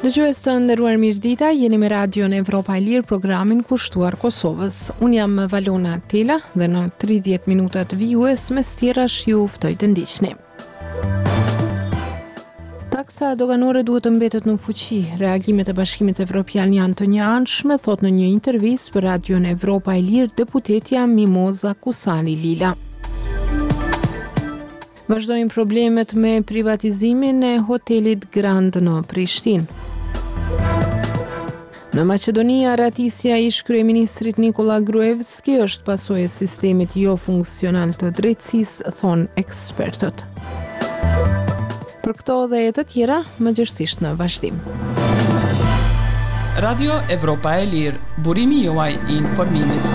Dëgjues të nderuar mirëdita, jeni me Radion Evropa e Lirë, programin kushtuar Kosovës. Unë jam Valona Tela dhe në 30 minutat vijues mes tjerash ju ftoj të ndiqni. Taksa doganore duhet të mbetet në fuqi. Reagimet e Bashkimit Evropian janë të njëanshme, thot në një intervistë për Radion Evropa e Lirë deputetja Mimoza Kusani Lila. Vazhdojnë problemet me privatizimin e hotelit Grand në Prishtinë. Në Maqedonia, ratisja ish kryeministrit Nikola Gruevski është pasojë e sistemit jo funksional të drejtësisë, thon ekspertët. Për këto dhe të tjera, mëngjesisht në vazhdim. Radio Evropa e Lirë, burimi juaj i informimit.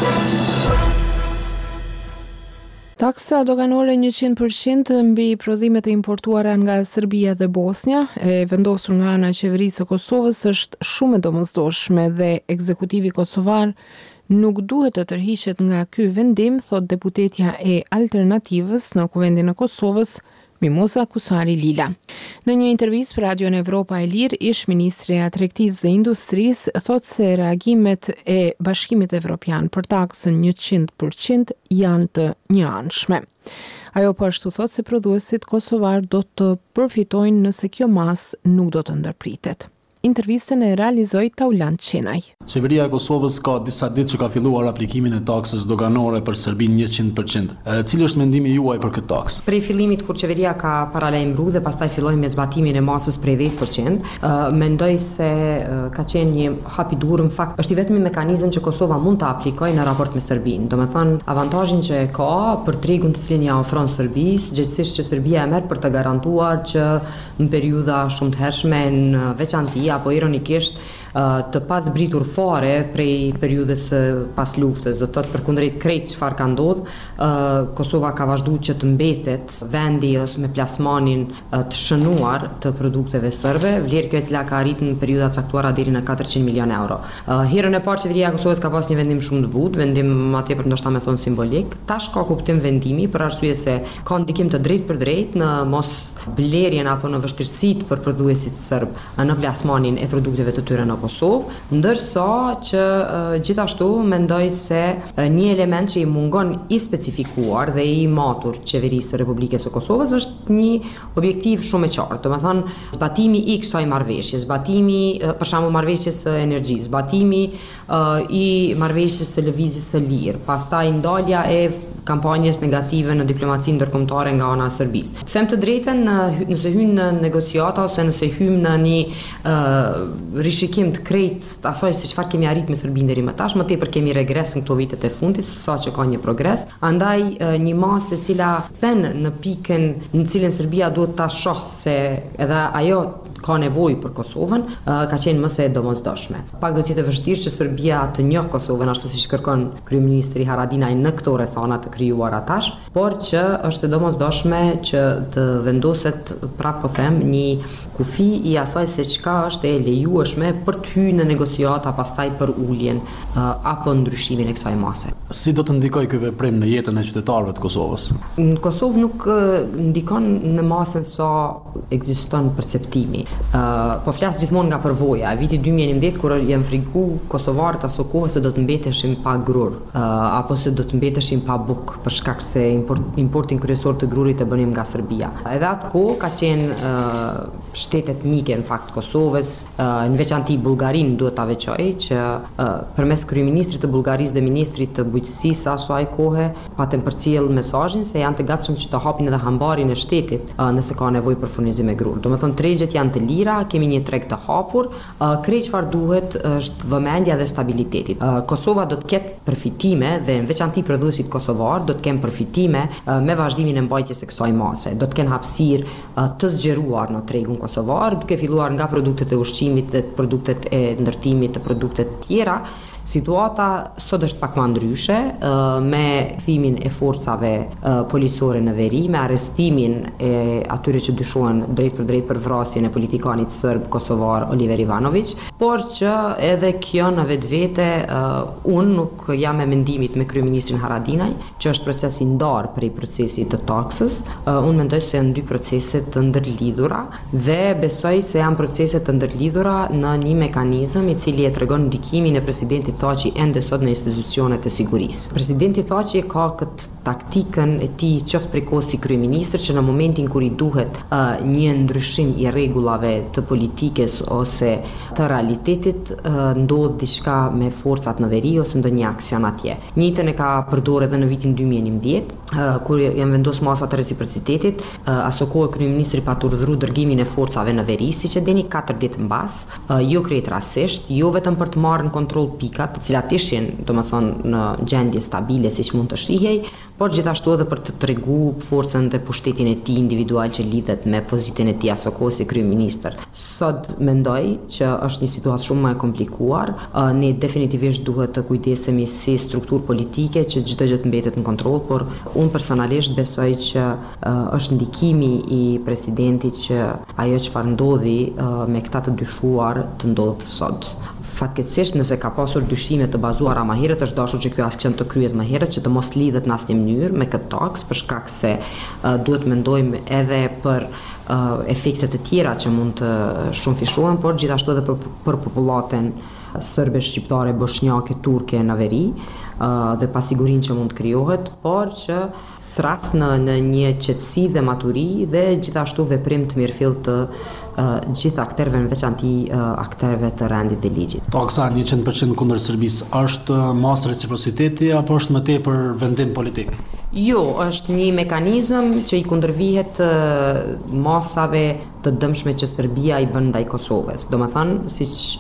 Taksa doganore 100% mbi prodhimet e importuara nga Serbia dhe Bosnia, e vendosur nga ana e qeverisë së Kosovës, është shumë e domosdoshme dhe ekzekutivi kosovar nuk duhet të tërhiqet nga ky vendim, thot deputetja e Alternativës në Kuvendin e Kosovës, Mimoza Kusani Lila. Në një intervistë për Radion Evropa e Lirë, ish ministri i Tregtisë dhe Industrisë thot se reagimet e Bashkimit Evropian për taksën 100% janë të njëanshme. Ajo po ashtu thot se prodhuesit kosovar do të përfitojnë nëse kjo masë nuk do të ndërpritet. Intervistën e realizoi Taulant Qenaj. Qeveria e Kosovës ka disa ditë që ka filluar aplikimin e taksës doganore për Serbinë 100%. Cili është mendimi juaj për këtë taksë? Prej fillimit kur qeveria ka paralajmëruar dhe pastaj filloi me zbatimin e masës prej 10%, mendoj se ka qenë një hap i duhur. Në fakt, është i vetmi mekanizëm që Kosova mund ta aplikojë në raport me Serbinë. Domethënë, avantazhin që ka për tregun të cilin ja ofron Serbisë, gjithsesi që Serbia e merr për të garantuar që në periudha shumë të hershme, në veçantë apo ironikisht të pas britur fare prej periudhës pas luftës, do të thotë përkundrejt krejt çfarë ka ndodhur, Kosova ka vazhduar që të mbetet vendi ose me plasmanin të shënuar të produkteve serbe, vlerë kjo e cila ka arritur në periudha caktuara deri në 400 milion euro. Herën e parë qeveria e Kosovës ka pas një vendim shumë të butë, vendim atje për ndoshta me thon simbolik. Tash ka kuptim vendimi për arsye se ka ndikim të drejtë për drejtë në mos blerjen apo në vështirësitë për prodhuesit serb në plasmanin e produkteve të tyre në Kosovë, ndërsa që gjithashtu mendoj se një element që i mungon i specifikuar dhe i matur qeverisë së Republikës së Kosovës është një objektiv shumë i qartë. Domethënë, zbatimi i kësaj marrëveshje, zbatimi për shembull marrëveshjes së energjisë, zbatimi i marrëveshjes së lëvizjes së lirë, pastaj ndalja e kampanjës negative në diplomacinë ndërkombëtare nga ana e Serbisë. Them të drejtën, nëse hyn në negociata ose nëse hym në një rishikim të krejt të asaj se çfarë kemi arrit me Serbinë deri më tash, më tepër kemi regres në këto vitet e fundit se sa që ka një progres. Andaj një masë e cila thën në pikën në cilën Serbia duhet ta shoh se edhe ajo ka nevojë për Kosovën, ka qenë më se domosdoshme. Pak do të jetë vështirë që Serbia të njohë Kosovën ashtu siç kërkon kryeministri Haradinaj në këto rrethana të krijuara tash, por që është e domosdoshme që të vendoset, prapë po them, një kufi i asaj se çka është e lejueshme për të hyrë në negociata pastaj për uljen apo ndryshimin e kësaj mase. Si do të ndikojë ky veprim në jetën e qytetarëve të Kosovës? Në Kosovë nuk ndikon në masën sa ekziston perceptimi. Po flas gjithmonë nga përvoja. Viti 2011 kur janë frigu kosovarët aso kohë se do të mbeteshin pa grur, apo se do të mbeteshin pa buk për shkak se importin kryesor të grurit e bënim nga Serbia. Edhe atë kohë ka qenë shtetet mike në fakt Kosovës, në veçanti Bullgarinë duhet ta veçoj që përmes kryeministrit të Bullgarisë dhe ministrit të bujqësisë asaj kohe patën përcjell mesazhin se janë të gatshëm që të hapin edhe hambarin e shtetit nëse ka nevojë për furnizim me grur. Domethënë tregjet janë të lira, kemi një treg të hapur, krejt çfarë duhet është vëmendja dhe stabiliteti. Kosova do të ketë përfitime dhe në veçanti prodhuesit kosovar do të kenë përfitime me vazhdimin e mbajtjes së kësaj mase. Do të kenë hapësirë të zgjeruar në tregun kosovar, duke filluar nga produktet e ushqimit dhe produktet e ndërtimit të produktet tjera, Situata sot është pak më ndryshe, me kthimin e forcave policore në veri, me arrestimin e atyre që dyshohen drejt për vrasjen e politikanit serb kosovar Oliver Ivanović, por që edhe kjo në vetvete unë nuk jam e mendimit me kryeministrin Haradinaj, që është proces i ndarë prej procesit të taksës. Unë mendoj se janë dy procese të ndërlidhura dhe besoj se janë procese të ndërlidhura në një mekanizëm i cili e tregon ndikimin e presidentit Thaçi ende sot në institucionet e sigurisë. Presidenti Thaçi ka këtë taktikën e tij qoftë prej kohës si kryeministër që në momentin kur i duhet një ndryshim i rregullave të politikës ose të realitetit ndodh diçka me forcat në veri ose ndonjë aksion atje. Njëjtën e ka përdorur edhe në vitin 2011 kur janë vendosur masa të reciprocitetit, aso kohë kryeministri pa urdhëruar dërgimin e forcave në veri, siç e dini 4 ditë mbas, jo krejt rastësisht, jo vetëm për të marrë në kontroll pikat, të cilat ishin, domethënë në gjendje stabile siç mund të shihej, por gjithashtu edhe për të treguar forcën dhe pushtetin e tij individual që lidhet me pozitën e tij aso kohë si kryeministër. Sot mendoj që është një situatë shumë më e komplikuar, ne definitivisht duhet të kujdesemi si strukturë politike që çdo gjë të mbetet në kontroll, por unë personalisht besoj që është ndikimi i presidentit që ajo çfarë ndodhi me këta të dyshuar të ndodhë sot. Fatkeqësisht nëse ka pasur dyshime të bazuara më herët, është dashur që kjo aksion të kryhet më herët, që të mos lidhet në asnjë mënyrë me këtë taks, për shkak se duhet mendojmë edhe për efektet e tjera që mund të shumëfishohen, por gjithashtu edhe për popullatën serbe, shqiptare, bosnjake, turke në veri dhe pasigurinë që mund të krijohet, por që thras në një qetësi dhe maturi dhe gjithashtu veprim të mirëfill të gjithë akterëve, në veçanti akterëve të rendit dhe ligjit. Taksa 100% kundër Serbisë është mas reciprociteti apo është më tepër vendim politik? Jo, është një mekanizëm që i kundërvihet masave të dëmshme që Serbia i bën ndaj Kosovës. Domethënë, siç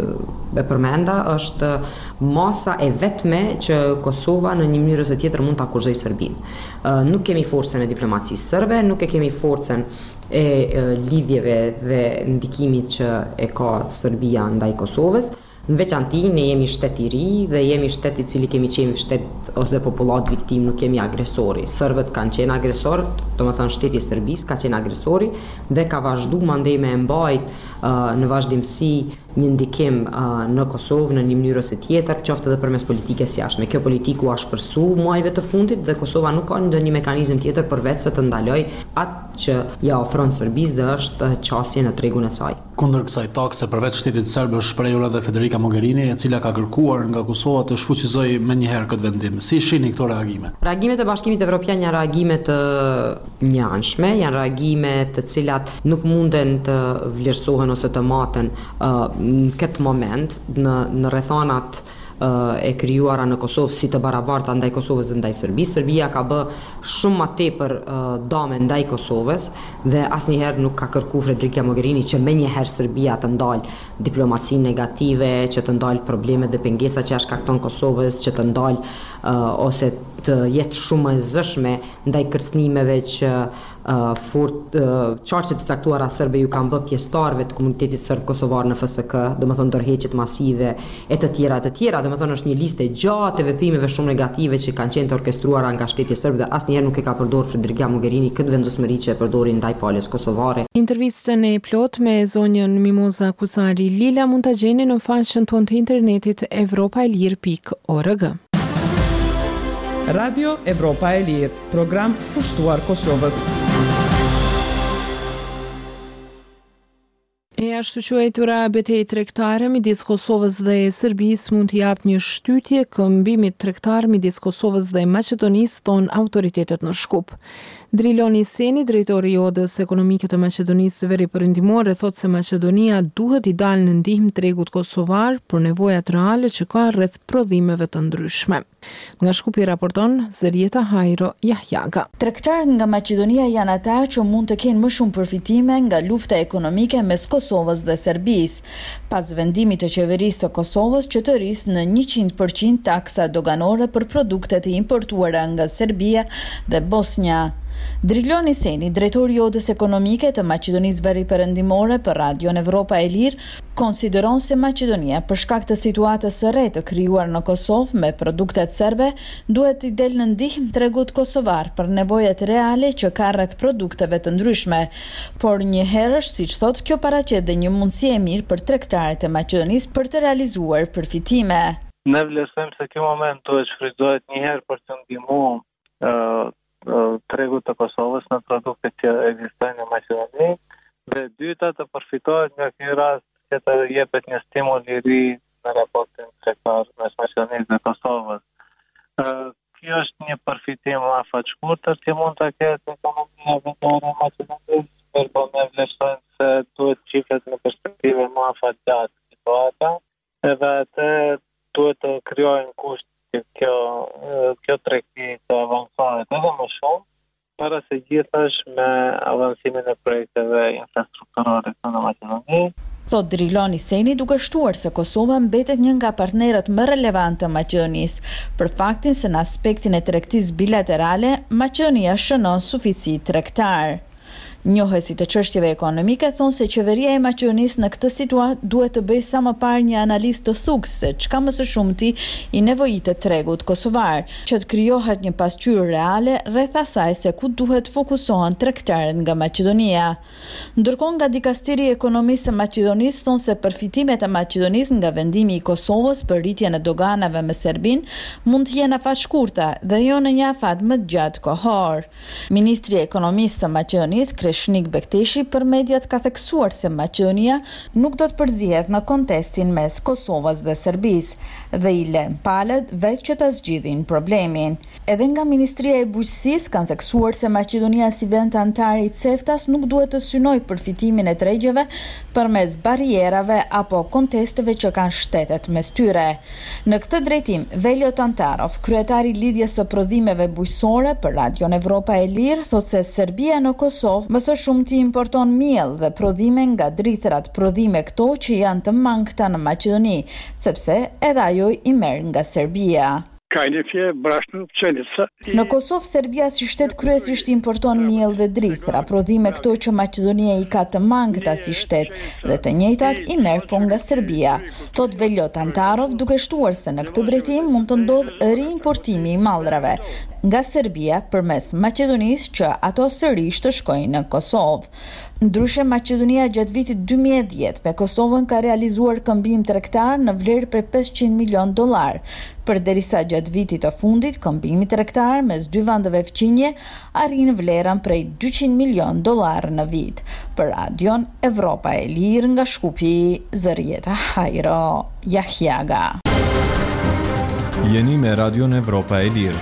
e përmenda, është masa e vetme që Kosova në një mënyrë ose tjetër mund ta akuzojë Serbinë. Nuk kemi forcën e diplomacisë serbe, nuk e kemi forcën e lidhjeve dhe ndikimit që e ka Serbia ndaj Kosovës. Në veçanti, ne jemi shtet i ri dhe jemi shtet i cili kemi qenë shtet ose popullat viktim, nuk kemi agresori. Serbët kanë qenë agresorët, domethënë shteti i Serbisë ka qenë agresori dhe ka vazhduar mandej me mbajt në vazhdimsi një ndikim në Kosovë në një mënyrë ose tjetër, qoftë edhe përmes politikës jashtme. Kjo politikë u shpërsu muajve të fundit dhe Kosova nuk ka ndonjë mekanizëm tjetër përveç se të ndaloj atë që ja ofron Serbisë dhe është qasje në tregun e saj. Kundër kësaj takse, përveç shtetit serb, është shprehur edhe Federica Mogherini, e cila ka kërkuar nga Kosova të shfuqizojë menjëherë këtë vendim. Si shihni këto reagime? Reagimet e Bashkimit Evropian janë reagime të njanshme, janë reagime të cilat nuk munden të vlerësohen ose të maten në këtë moment në rrethanat e krijuara në Kosovë si të barabarta ndaj Kosovës dhe ndaj Serbisë. Serbia ka bë shumë më tepër dame ndaj Kosovës dhe asnjëherë nuk ka kërkuar Federica Mogherini që menjëherë Serbia të ndalë diplomacinë negative, që të ndalë problemet dhe pengesat që ja shkakton Kosovës, që të ndalë ose të jetë shumë e zëshme ndaj kërcënimeve që qarqet e caktuara serbe ju kanë bë pjesëtarëve të komunitetit serb kosovar në FSK, domethënë ndërheqjet masive e të tjera, domethënë është një listë gjatë e veprimeve shumë negative që kanë qenë të orkestruara nga shteti serb dhe asnjëherë nuk e ka përdorur Federica Mogherini këtë vendosmëri që e përdori ndaj palës kosovare. Intervistën e plot me zonjën Mimoza Kusari Lila mund ta gjeni në faqen tonë të internetit evropaelir.org. Radio Evropa e Lirë, program pushtuar Kosovës. E ashtu quajtura betejë tregtare midis Kosovës dhe Serbisë mund të japë një shtytje këmbimit tregtar midis Kosovës dhe Maqedonisë, ton autoritetet në Shkup. Driloni Seni, drejtori i Odës Ekonomike të Maqedonisë së Veriperëndimore, thotë se Maqedonia duhet i dalë në ndihmë tregut kosovar për nevojat reale që ka rreth prodhimeve të ndryshme. Nga Shkupi raporton Zërieta Hajro Jahjaga. Tregtarët nga Maqedonia janë ata që mund të kenë më shumë përfitime nga lufta ekonomike mes Kosovës dhe Serbisë, pas vendimit të qeverisë së Kosovës që të rrisë në 100% taksa doganore për produktet e importuara nga Serbia dhe Bosnja. Driloni Seni, drejtori i Odës Ekonomike të Maqedonisë Veriperëndimore për Radion Evropa e Lirë, konsideron se Maqedonia, për shkak të situatës së re të krijuar në Kosovë me produktet serbe, duhet t'i del në ndihmë tregut kosovar për nevojat reale që ka rreth produkteve të ndryshme. Por njëherësh, siç thotë, kjo paraqet dhe një mundësi e mirë për tregtarët e Maqedonisë për të realizuar përfitime. Ne vlerësojmë se ky moment duhet shfrytëzohet një herë për të ndihmuar tregut të Kosovës në produktet që ekzistojnë në Maqedoni, dhe dyta të përfitohet nga ky rast që të jepet një stimul i ri në raportin tregtar mes Maqedonisë dhe Kosovës. Kjo është një përfitim afatshkurtër që mund ta ketë ekonomia vendore e Maqedonisë, por ne vlerësojmë se duhet qifet në perspektive më afatgjatë situata, edhe atë duhet të krijojnë kusht që kjo tregti të avancohet edhe më shumë, para se gjithash me avancimin e projekteve infrastrukturore në Maqedoni. Thot Driloni Seni, duke shtuar se Kosova mbetet një nga partnerët më relevantë të Maqedonisë, për faktin se në aspektin e tregtisë bilaterale, Maqedonia shënon sufici tregtar. Njohësit të çështjeve ekonomike thonë se qeveria e Maqedonisë në këtë situatë duhet të bëjë sa më parë një analizë të thukë se çka më së shumti i nevojitet tregut kosovar, që të krijohet një pasqyrë reale rreth asaj se ku duhet fokusohen tregtarët nga Maqedonia. Ndërkohë nga dikasteri i ekonomisë së Maqedonisë thonë se përfitimet e Maqedonisë nga vendimi i Kosovës për rritjen e doganave me Serbinë mund të jenë afat dhe jo në një afat më gjatë kohor. Ministri i ekonomisë së Maqedonisë Kreshnik Bekteshi për mediat ka theksuar se Maqedonia nuk do të përzihet në kontestin mes Kosovës dhe Serbisë dhe i lën palët vetë që ta zgjidhin problemin. Edhe nga Ministria e Bujqësisë kanë theksuar se Maqedonia si vend antar i CEFTA-s nuk duhet të synojë përfitimin e tregjeve përmes barrierave apo kontesteve që kanë shtetet mes tyre. Në këtë drejtim, Veljo Tantarov, kryetari i lidhjes së prodhimeve bujqësore për Radion Evropa e Lirë, thotë se Serbia në Kosovë më së shumti importon miell dhe prodhime nga drithërat prodhime këto që janë të mangëta në Maqedoni, sepse edhe ajo i merr nga Serbia. Në Kosovë, Serbia si shtet kryesisht importon miell dhe drithëra, prodhime këto që Maqedonia i ka të mangëta si shtet dhe të njëjtat i merr po nga Serbia. Thot Veljo Tantarov, duke shtuar se në këtë drejtim mund të ndodhë riimportimi i mallrave nga Serbia përmes Maqedonisë që ato sërish të shkojnë në Kosovë. Ndryshe, Maqedonia gjatë vitit 2010 me Kosovën ka realizuar këmbim tregtar në vlerë prej $500 milion, përderisa gjatë vitit të fundit këmbimi tregtar mes dy vendeve fqinje arrin vlerën prej $200 milion në vit. Për Radion Evropa e Lirë nga Shkupi, Zërieta Hajro, Jahjaga. Jeni me Radion Evropa e Lirë.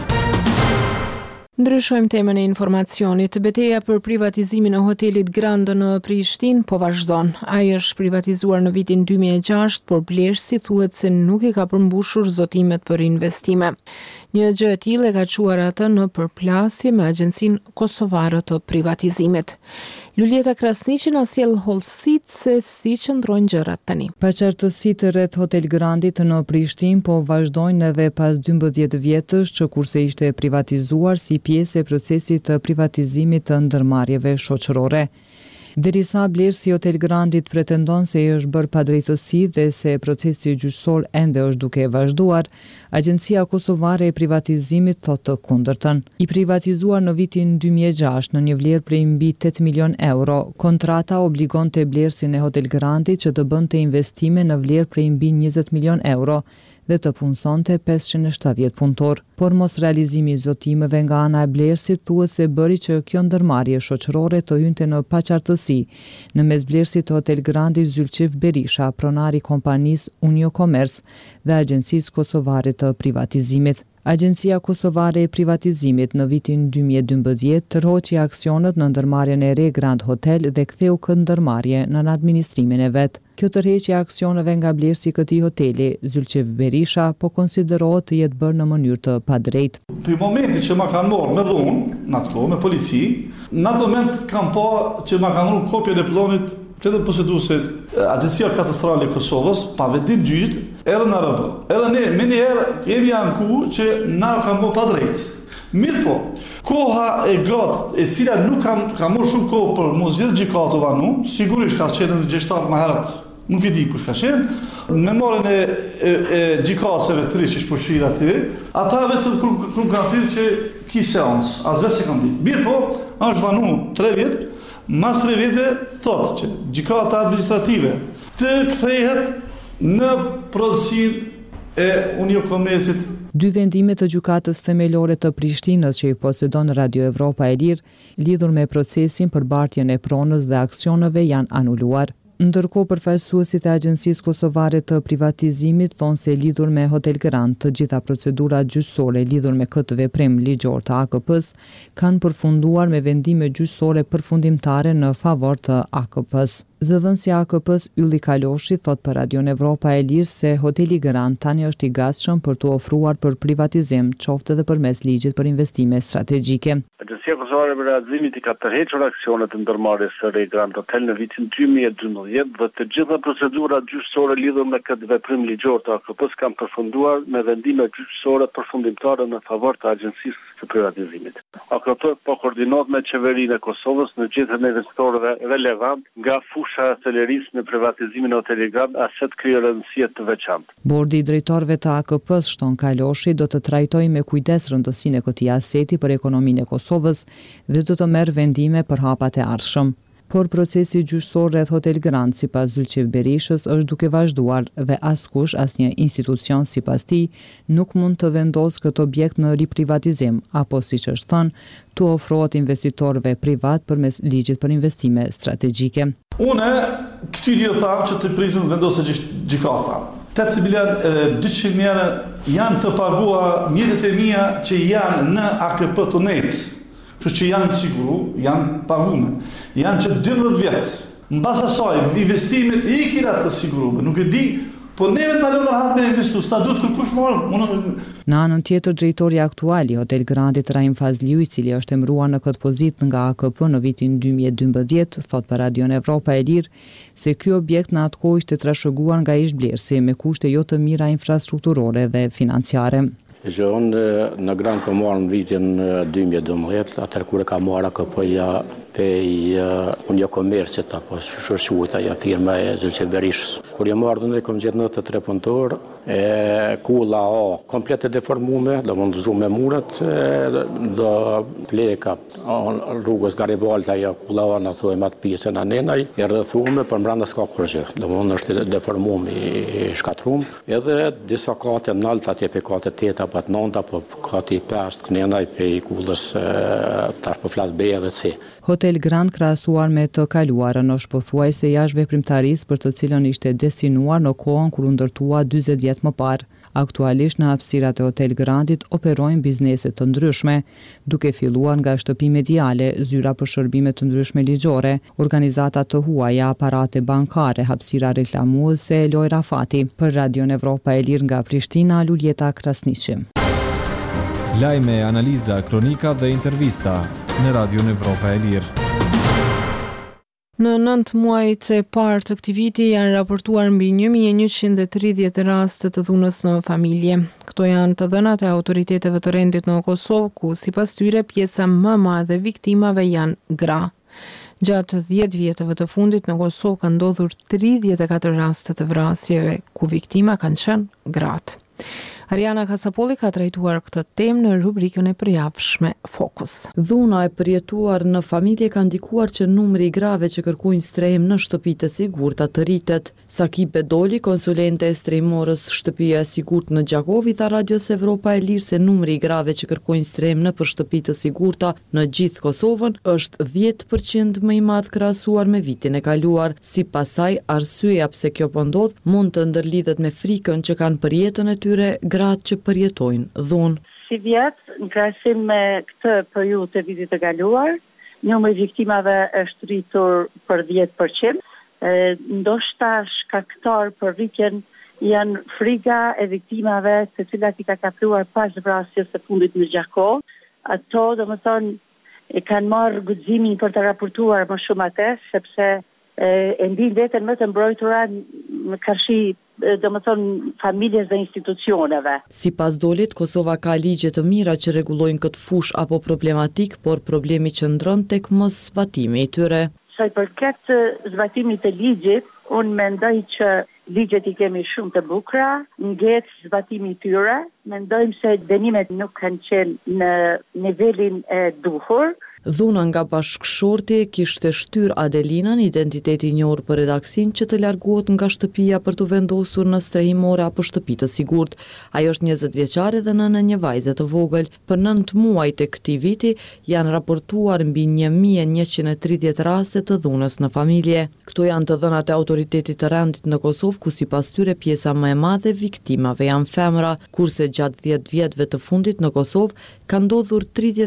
Ndryshojmë temën e informacionit. Betejë për privatizimin e hotelit Grand në Prishtinë po vazhdon. Ai është privatizuar në vitin 2006, por blerësi thuhet se nuk i ka përmbushur zotimet për investime. Një gjë e tillë e ka çuar atë në përplasje me Agjencinë Kosovare të Privatizimit. Luljeta Krasniqi na sjell hollësitë se si qëndrojnë gjërat tani. Paqartësitë rreth Hotel Grandit në Prishtinë po vazhdojnë edhe pas 12 vjetësh që kurse ishte privatizuar si pjesë e procesit të privatizimit të ndërmarrjeve shoqërore. Derisa blerësi Hotel Grandit pretendon se i është bërë padrejtësi dhe se procesi gjyqësor ende është duke vazhduar, Agjencia Kosovare e Privatizimit thotë të kundërtën. I privatizuar në vitin 2006 në një vlerë prej mbi 8 milion euro, kontrata obligonte blerësin e Hotel Grandit që të bënte investime në vlerë prej mbi 20 milion euro dhe të punësonte 570 punëtor. Por mos realizimi i zotimeve nga ana e blerësit thuhet se bëri që kjo ndërmarrje shoqërore të hynte në paqartësi në mes blerësit të Hotel Grandit Zylçif Berisha, pronari i kompanisë Unio Commerce dhe Agjencisë Kosovare të Privatizimit. Agjencia Kosovare e Privatizimit në vitin 2012 tërhoqi aksionet në ndërmarrjen e re Grand Hotel dhe ktheu këtë ndërmarrje në administrimin e vet. Kjo tërheqje e aksioneve nga blerësi i këtij hoteli, Zylçif Berisha, po konsiderohet të jetë bërë në mënyrë të padrejtë. Për momentin që ma kanë marrë me dhunë, në atë kohë, me polici, në atë moment kam pa që ma kanë dhënë kopjen e plonit këtë poseduese Agjencia Katastrale e Kosovës, pa vetim gjyqit, edhe në RB. Edhe ne, me njëherë, kemi anku që na kanë bërë pa drejt. Mirë po, koha e gratë, e cila nuk ka marrë shumë kohë për mos zgjedh gjykatova sigurisht ka qenë në gjyqtar më herët, nuk e di kush ka qenë, me marrën e gjykatësve të ri që shpërfshirë aty, ata vetëm kur kanë thirrë që ki seancë, as vetë se kanë ditë. Mirë po, është vanu 3 vjet, mas 3 vjetëve thotë që gjykata administrative të kthehet në prodhuesinë e Unio Komercit. 2 vendime të gjykatës themelore të Prishtinës që i posedon Radio Evropa e Lirë, lidhur me procesin për bartjen e pronës dhe aksioneve janë anuluar. Ndërkohë përfaqësuesit e Agjencisë Kosovare të Privatizimit thonë se lidhur me Hotel Grand, të gjitha procedurat gjyqësore lidhur me këtë veprim ligjor të AKP-s kanë përfunduar me vendime gjyqësore përfundimtare në favor të AKP-s. Zëdhënësi i AKP-s Ylli Kaloshi thot për Radio Evropa e Lirë se Hoteli Grand tani është i gatshëm për të ofruar për privatizim, qoftë edhe përmes ligjit për investime strategjike. Agjencia Kosovare e Privatizimit i ka tërhequr aksionet e ndërmarrjes së re Grand Hotel në vitin 2012 dhe të gjitha procedurat gjyqësore lidhur me këtë veprim ligjor të AKP-s kanë përfunduar me vendime gjyqësore përfundimtare në favor të Agjencisë së Privatizimit. AKP po koordinohet me qeverinë e Kosovës në gjetjen e investorëve relevant nga fusha e thelerisë në privatizimin e Hotelit Grand, aset krye rëndësie të veçantë. Bordi i drejtorëve të AKP-s shton Kaloshi do të trajtojë me kujdes rëndësinë e këtij aseti për ekonominë e Kosovës dhe do të merr vendime për hapat e ardhshëm. Por procesi gjyqësor rreth Hotel Grand sipas Zylçev Berishës është duke vazhduar dhe askush, asnjë institucion sipas tij nuk mund të vendosë këtë objekt në riprivatizim apo siç është thënë, të ofrohet investitorëve privat përmes ligjit për investime strategjike. Unë këtyre tham që të prizën vendosë gjykata. 8 milion 200 mijë janë të paguara mjetet e mia që janë në AKP Tunet. Kështu që janë siguru, janë pagume. Janë që 12 vjetë. Në basa saj, investimet e i kira të sigurume. Nuk e di, po neve të nalon rahat me investu. Sta du të kërkush morë. Në anën tjetër, drejtori aktuali Hotel Grandit Raim Fazliu, i cili është emëruar në këtë pozitë nga AKP në vitin 2012, thot për Radio Evropa e Lirë se ky objekt në atë kohë ishte trashëguar nga ish-blerësi me kushte jo të mira infrastrukturore dhe financiare. Unë në Grand ka marrë në vitin 2012, atër kur e ka marrë AKP-ja pej Unio Komercit, apo shërquajta ja firma e Zylçev Berishës. Kur jam ardhur ne kom gjetë 93 punëtor, kulla komplet e deformume, do mund të zhrume muret, do pleka rrugës Garibaldi, ajo kulla na thojmë atë pjesën anenaj, e rrethume për brenda s'ka kurrë. Do mund është deformum i shkatrum, edhe disa kate në alta atje pe kate 8 apo 9 apo kate 5 kënenaj pe kullës tash po flas B edhe C. Hotel Grand krahasuar me të kaluarën është pothuajse jashtë veprimtarisë për të cilën ishte destinuar në kohën kur u ndërtua 40 vjet më parë. Aktualisht në hapësirat e Hotel Grandit operojnë biznese të ndryshme, duke filluar nga shtëpi mediale, zyra për shërbime të ndryshme ligjore, organizata të huaja, aparate bankare, hapësira reklamuese, Lojra Fati. Për Radio Evropa e Lirë nga Prishtina, Luljeta Krasniqi. Lajme, analiza, kronika dhe intervista në Radio Evropa e Lirë. Në 9 muajt e parë të këtij viti janë raportuar mbi 1130 raste të dhunës në familje. Këto janë të dhënat e autoriteteve të rendit në Kosovë, ku sipas tyre pjesa më e madhe e viktimave janë gra. Gjatë 10 vjetëve të fundit në Kosovë ka ndodhur 34 raste të vrasjeve, ku viktima kanë qenë gratë. Ariana Kasapolli ka trajtuar këtë temë në rubrikën e përjavshme Fokus. Dhuna e përjetuar në familje ka ndikuar që numri i grave që kërkojnë strehim në shtëpitë e sigurta të rritet. Saki Bedoli, konsulente e strehimorës Shtëpia e Sigurt në Gjakovi, tha Radios Evropa e Lirë se numri i grave që kërkojnë strehim në për shtëpitë të sigurta në gjithë Kosovën është 10% më i madh krahasuar me vitin e kaluar. Sipas saj, arsyeja pse kjo po ndodh mund të ndërlidhet me frikën që kanë për jetën e tyre gratë që përjetojnë dhunë. Si vjetë, në krahasim me këtë periudhë të vitit të kaluar, numri i viktimave është rritur për 10%. Ndoshta shkaktar për rritjen janë frika e viktimave të cilat i ka kapluar pas vrasjes së fundit në Gjakov. Ato, domethënë, e kanë marrë guximin për të raportuar më shumë atë, sepse e ndin veten më të mbrojtura në karshi familjes dhe institucioneve. Sipas Dolit, Kosova ka ligje të mira që rregullojnë këtë fushë apo problematik, por problemi qëndron tek mos zbatimi i tyre. Sa i përket zbatimit të ligjit, unë mendoj që ligjet i kemi shumë të bukura, nget zbatimi i tyre, mendojmë se dënimet nuk kanë qenë në nivelin e duhur. Dhuna nga bashkëshorti kishte shtyr Adelinën, identiteti i njohur për redaksin, që të largohet nga shtëpia për të vendosur në strehimore apo shtëpi të sigurt. Ajo është 20 vjeçare dhe nënë e një vajze të vogël. Për 9 muaj të këtij viti janë raportuar mbi 1130 raste të dhunës në familje. Këto janë të dhënat e autoritetit të rendit në Kosovë, ku sipas tyre pjesa më e madhe viktimave janë femra, kurse gjatë 10 vjetëve të fundit në Kosovë ka ndodhur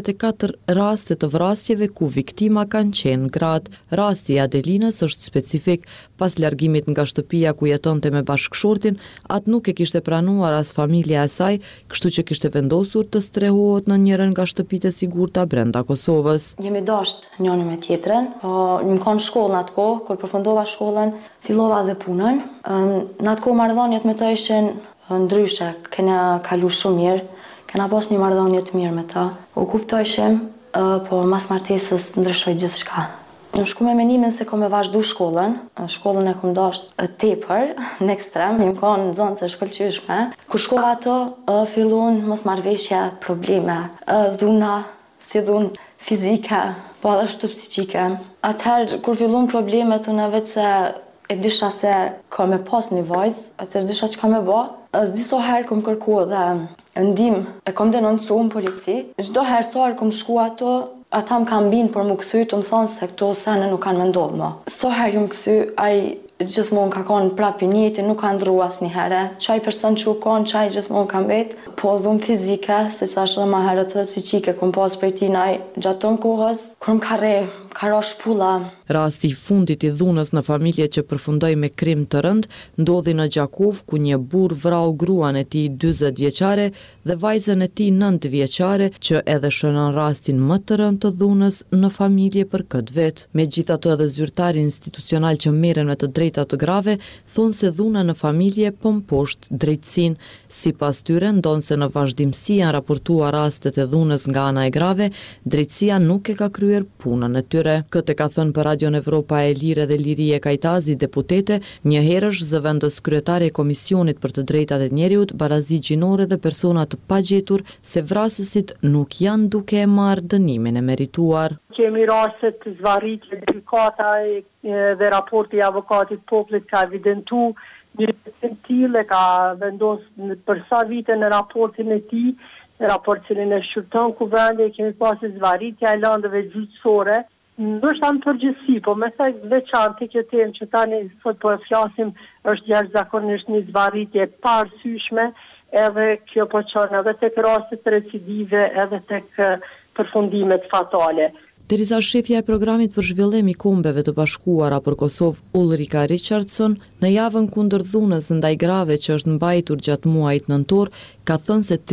34 raste të vrasjeve ku viktima kanë qenë gratë. Rasti i Adelinës është specifik. Pas largimit nga shtëpia ku jetonte me bashkëshortin, atë nuk e kishte pranuar as familja e saj, kështu që kishte vendosur të strehohet në njërin nga shtëpitë e sigurta brenda Kosovës. Jemi dashur njëri me tjetrën. Më kanë shkollë atë kohë, kur përfundova shkollën, fillova dhe punën. Në atë kohë marrëdhëniet me të ishin ndryshe, kena kalu shumë mirë. Kena pas një marrëdhënie të mirë me ta. U kuptojshim, po mas martesës ndryshoi gjithçka. Në shku me menimin se kom e vazhdu shkollën. Shkollën e kom dashur tepër, në ekstrem, më kanë zonë se shkëlqyeshme. Kur shkova ato, fillon mosmarrveshje, probleme, dhuna, si dhunë fizike, po edhe ashtu psiqike. Atëherë kur fillon problemet, unë vetë se e disha se ka me pas një vajzë, atëherë disha që ka me ba. S'diso herë kom kërku edhe ndihmë, e kom denoncu në polici. Çdo herë sa kom shku ato, ata më kanë bind për më kthy të më thonë se këto sene nuk kanë me ndodhë më. Sa herë ju më kthy, ai gjithmonë ka qenë prapë i njëjti, nuk ka ndrua asnjëherë. Çaj person që u kon, çaj gjithmonë ka mbet. Po dhunë fizike, se thash edhe më herët edhe psiqike kom pas prej tij gjatë ton kohës, kur më ka ra shpulla. Rasti i fundit i dhunës në familje që përfundoi me krim të rënd ndodhi në Gjakov, ku një burr vrau gruan e tij 40 vjeçare dhe vajzën e tij 9 vjeçare, që edhe shënon rastin më të rënd të dhunës në familje për këtë vit. Megjithatë, edhe zyrtari institucional që merren me të drejta të grave thonë se dhuna në familje po mposht drejtësinë. Sipas tyre, ndonse në vazhdimsi janë raportuar rastet e dhunës nga ana e grave, drejtësia nuk e ka kryer punën e tyre. Këtë ka thënë për Radion Evropa e Lirë dhe Lirie Kajtazi, deputete, një herësh zëvendës kryetare e Komisionit për të drejtat e njeriut, barazi gjinore dhe persona të pagjetur se vrasësit nuk janë duke e marrë dënimin e merituar. Kemi rastet të zvarritje, gjykata dhe raporti i avokatit popullit ka evidentu një tillë, ka vendosur për sa vite në raportin e tij, raport cilin e shqyrton kuvendi, kemi pasur zvarritje e landeve gjyqësore. Ndoshta në përgjithësi, po me sa veçantë kjo temë që tani sot po e flasim është jashtëzakonisht një zvarritje pa arsyeshme, edhe kjo po çon edhe tek rastet recidive, edhe tek përfundimet fatale. Derisa shefja e programit për zhvillim i Kombeve të Bashkuara për Kosovë, Ulrika Richardson, në javën kundër dhunës ndaj grave që është mbajtur gjatë muajit nëntor, ka thënë se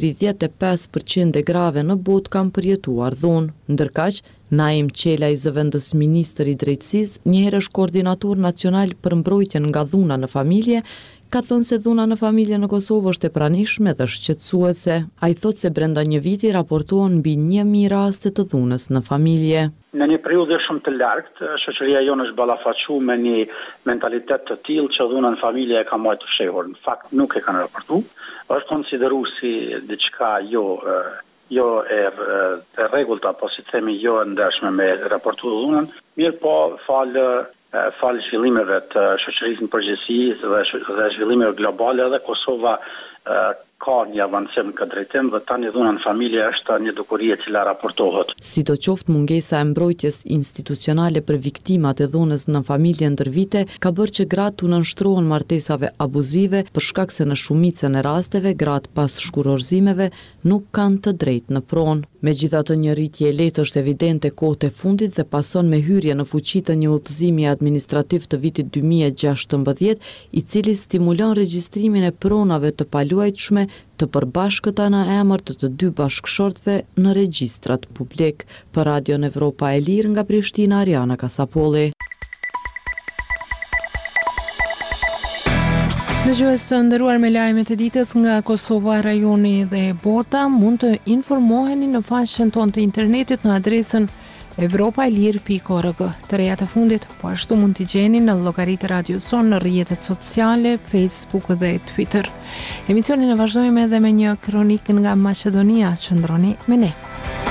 35% e grave në botë kanë përjetuar dhunë. Ndërkaq, Naim Qelaj, zëvendës ministër i drejtësisë, një herësh koordinator nacional për mbrojtjen nga dhuna në familje, ka thënë se dhuna në familje në Kosovë është e pranishme dhe shqetësuese. Ai thotë se brenda një viti raportohen mbi 1000 raste të dhunës në familje. Në një periudhë shumë të largët, shoqëria jonë është ballafaqur me një mentalitet të tillë që dhuna në familje e ka marrë të fshehur. Në fakt nuk e kanë raportuar. Është konsideruar si diçka jo e rregullt, apo si themi jo e ndershme me raportuar dhunën. Mirë po, falë zhvillimeve të shoqërisë në përgjithësi dhe zhvillimeve globale, edhe Kosova ka një avancim në këtë drejtim dhe tani dhuna në familje është një dukuri e cila raportohet. Sidoqoftë, mungesa e mbrojtjes institucionale për viktimat e dhunës në familje ndër vite ka bërë që gratë të nënshtrohen martesave abuzive për shkak se në shumicën e rasteve gratë pas shkurorzimeve nuk kanë të drejtë në pronë. Megjithatë, një rritje e lehtë është evidente kohët e fundit dhe pason me hyrje në fuqi të një udhëzimi administrativ të vitit 2016, i cili stimulon regjistrimin e pronave të paluajtshme të përbashkëta në emër të 2 bashkëshortëve në regjistrat publik. Për Radion Evropa e Lirë nga Prishtina, Ariana Kasapolli. Në Dëgjues të nderuar, me lajmet e ditës nga Kosova, rajoni dhe bota, mund të informoheni në faqen tonë të internetit në adresën evropaelir.org. Të reja të fundit, po ashtu mund t'i gjeni në llogaritë Radio Son në rrjetet sociale, Facebook dhe Twitter. Emisionin e vazhdojmë edhe me një kronikë nga Maqedonia. Qëndroni me ne.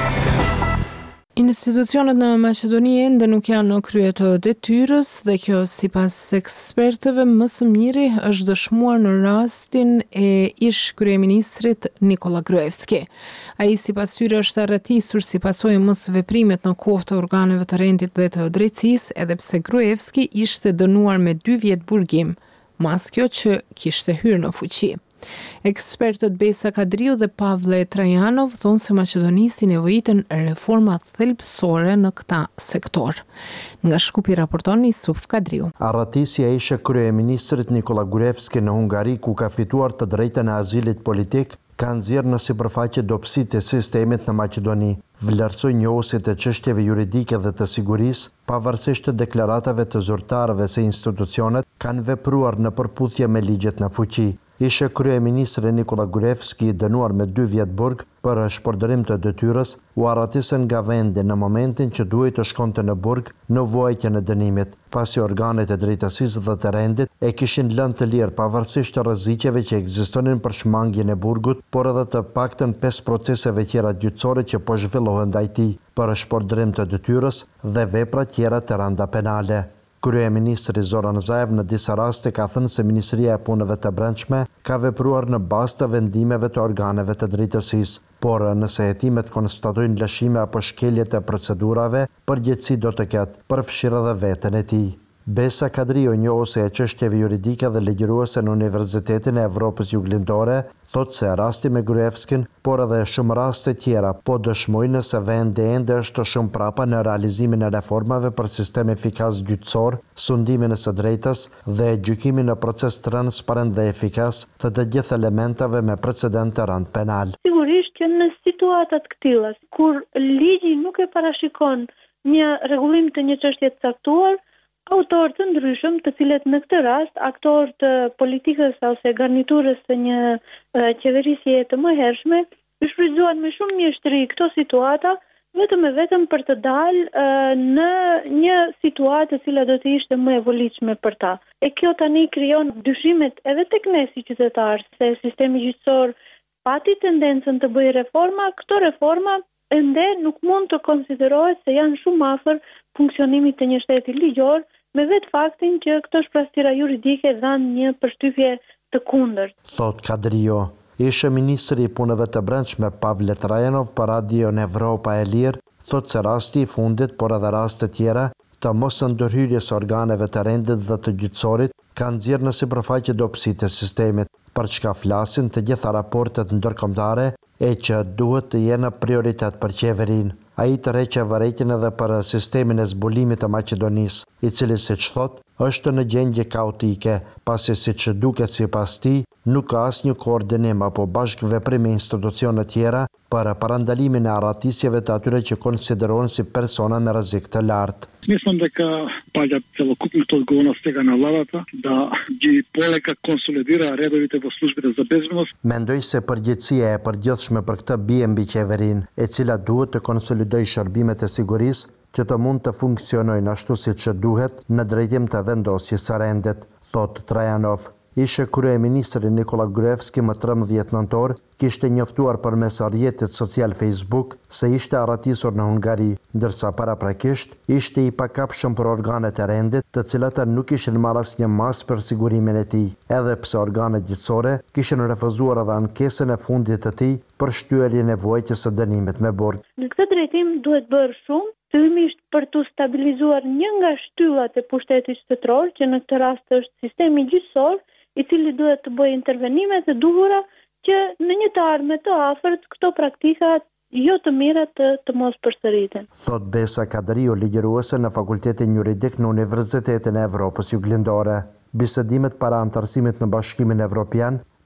Institucionet në Maqedoni ende nuk janë në krye të detyrës dhe kjo sipas ekspertëve më së miri është dëshmuar në rastin e ish kryeministrit Nikola Gruevski. Ai sipas tyre është arretisur si pasojë mos veprimet në kohë të organeve të rendit dhe të drejtësisë, edhe pse Gruevski ishte dënuar me 2 vjet burgim, mas kjo që kishte hyrë në fuqi. Ekspertët Besa Kadriu dhe Pavle Trajanov thonë se Maqedonisi nevojiten reforma thelbësore në këta sektor. Nga Shkupi raporton Isuf Kadriu. Arratisja e ish kryeministrit Nikola Gruevski në Hungari, ku ka fituar të drejtën e azilit politik, ka nxjerrë në sipërfaqe dobësitë e sistemit në Maqedoni, vlerësoi njohësit e çështjeve juridike dhe të sigurisë, pavarësisht të deklaratave të zyrtarëve se institucionet kanë vepruar në përputhje me ligjet në fuqi. Ishe kryeministri Nikola Gruevski, dënuar me 2 vjet burg për shpërdorim të detyrës, u arratisën nga vendi në momentin që duhej të shkonte në burg në vuajtjen e dënimit, pasi organet e drejtësisë dhe të rendit e kishin lënë të lirë pavarësisht të rrezikeve që ekzistonin për shmangjen e burgut, por edhe të paktën 5 proceseve tjera gjyqësore që po zhvillohen ndaj tij për shpërdorim të detyrës dhe vepra tjera të randa penale. Kryeministri Zoran Zaev në disa raste ka thënë se Ministria e Punëve të Brendshme ka vepruar në bazë të vendimeve të organeve të drejtësisë, por nëse hetimet konstatojnë lëshime apo shkelje të procedurave, përgjegjësi do të ketë, përfshirë edhe veten e tij. Besa Kadriu, njohëse e çështjeve juridike dhe ligjëruese në Universitetin e Evropës Juglindore, thotë se rasti me Gruevskin, por edhe shumë raste tjera, po dëshmojnë se vendi ende është shumë prapa në realizimin e reformave për sistem efikas gjyqësor, sundimin e së drejtës dhe gjykimin në proces transparent dhe efikas të gjithë elementave me precedent të rand penal. Sigurisht që në situatat këtilla, kur ligji nuk e parashikon një rregullim të një çështje të caktuar, autorë të ndryshëm, të cilët në këtë rast aktorë të politikës ose garniturës të një qeverisje të mëhershme, shfrytëzuan me shumë mjeshtri këto situata, vetëm për të dalë në një situatë e cila do të ishte më e volitshme për ta. E kjo tani krijon dyshimet edhe tek ne si qytetarë, se sistemi gjyqësor pati tendencën të bëjë reforma, këto reforma ende nuk mund të konsiderohet se janë shumë afër funksionimit të një shteti ligjor, me vetë faktin që këto shprastira juridike dhanë një përshtypje të kundërt. Thot Kadriu. Ishe ministri i punëve të brendshme Pavle Trajanov për Radio Evropa e Lirë, thot se rasti i fundit, por edhe raste tjera, të mos ndërhyrjes organeve të rendit dhe të gjyqësorit, kanë nxjerrë në sipërfaqe dobësitë e sistemit, për çka flasin të gjitha raportet ndërkombëtare e që duhet të jenë prioritet për qeverinë. Ai tërheqë vërejtjen edhe për sistemin e zbulimit të Maqedonisë, i cili siç thot, është në gjendje kaotike, pasi siç duket sipas tij, nuk ka asnjë koordinim apo bashkëveprim me institucione tjera për parandalimin e arratisjeve të atyre që konsiderohen si persona me rrezik të lartë. Mislim дека паѓа целокупната одговорност сега на владата да ги полека консолидира редовите во службите за безбедност. Mendoj se përgjegjësia e përgjithshme për këtë bie mbi qeverinë, e cila duhet të konsolidojë shërbimet e sigurisë që të mund të funksionojnë ashtu siç duhet në drejtim të vendosjes së rendit, thot Trajanov. Ishe kryeministri Nikola Gruevski më 13 nëntor kishte njoftuar përmes rrjetit social Facebook se ishte arratisur në Hungari, ndërsa paraprakisht ishte i pakapshëm për organet e rendit, të cilat nuk kishin marrë asnjë mas për sigurimin e tij, edhe pse organet gjyqësore kishin refuzuar edhe ankesën e fundit të tij për shtyerjen e vuajtjes së dënimit me burg. Në këtë drejtim duhet bërë shumë, fillimisht për të stabilizuar një nga shtyllat e pushtetit shtetëror, që në këtë rast është sistemi gjyqësor, i cili duhet të bëjë intervenimet e duhura që në një të ardhme të afërt këto praktika jo të mira të mos përsëriten. Thot Besa Kadriu, ligjëruese në Fakultetin Juridik në Universitetin e Evropës Juglindore. Bisedimet para antarësimit në Bashkimin Evropian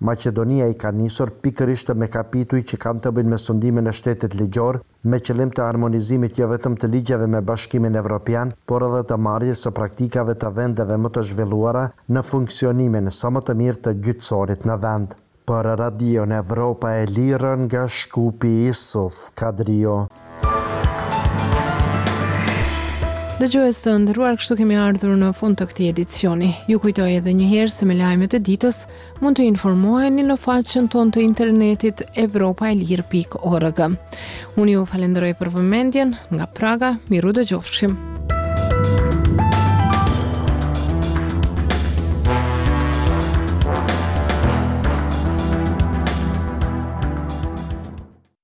Maqedonia i ka nisur pikërisht me kapituj që kanë të bëjnë me sundimin e shtetit ligjor, me qëllim të harmonizimit jo vetëm të ligjeve me Bashkimin Evropian, por edhe të marrjes së praktikave të vendeve më të zhvilluara në funksionimin sa më të mirë të gjyqësorit në vend. Për Radio Evropa e Lirë nga Shkupi Isuf Kadrio. Dëgjues të nderuar, kështu kemi ardhur në fund të këtij edicioni. Ju kujtoj edhe një herë se me lajmet e ditës mund të informoheni në faqen tonë të internetit evropaelir.org. Unë ju falenderoj për vëmendjen, nga Praga, miru dëgjofshim.